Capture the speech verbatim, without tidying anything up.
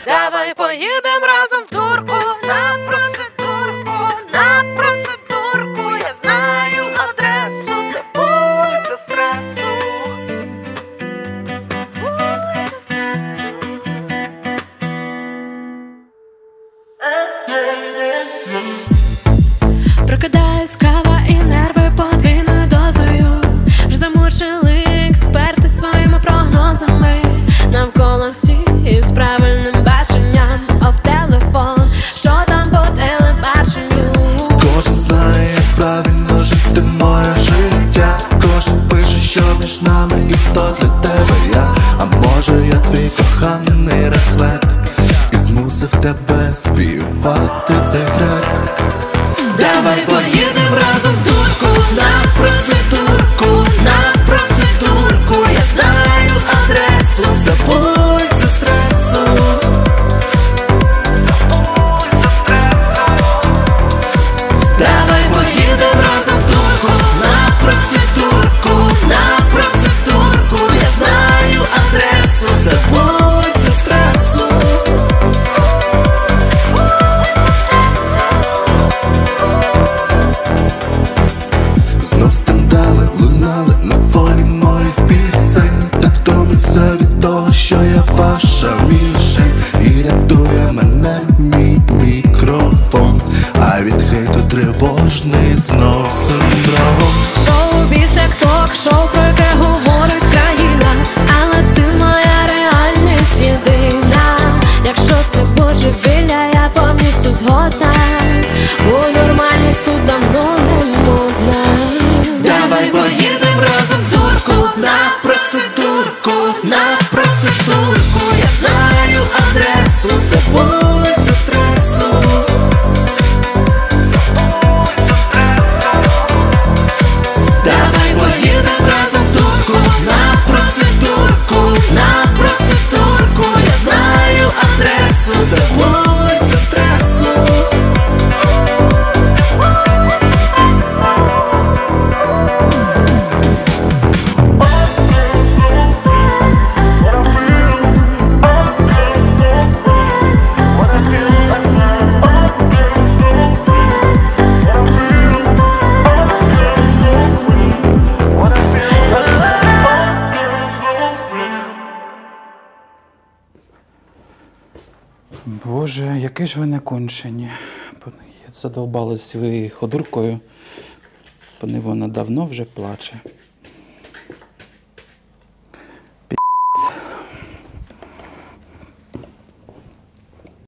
Давай поїдем разом в турку на процедурку, на процедурку. Я знаю адресу, це вулиця стресу, вулиця стресу. Прокидаюсь, кава і нерви подвійною дозою. Вже замучили експерти своїми прогнозами. Навколо всі із правильним баченням, а в телефон, що там по телебаченню. Кожен знає, як правильно жити моє життя. Кожен пише, що між нами і хто для тебе я. А може я твій коханий рефлек і змусив тебе співати цей трек. Давай поїдем разом в турку на процедурку, на процедурку. Я знаю адресу, це вулиця стресу. давай поїдем разом в турку на процедурку, на процедурку. Я знаю адресу, Це вулиця стресу. Знов скандали лунали на фоні моїх пісень. Так втомився від того, що я ваша мішень. І рятує мене мій мікрофон, а від хейту тривожний знов синдром. шоу біз як ток-шоу, про яке говорить країна. Але ти моя реальність єдина. Якщо це божевілля, я повністю згодна, бо нормальність тут давно не модна. Давай поїдем разом в турку на процедурку, на процедурку. Я знаю адресу, це Вулиця стресу. давай поїдем разом в турку на процедурку, на процедурку. Я знаю адресу, Це вулиця стресу. Боже, які ж ви не кончені. Задовбалась ви ходуркою, бо вона давно вже плаче.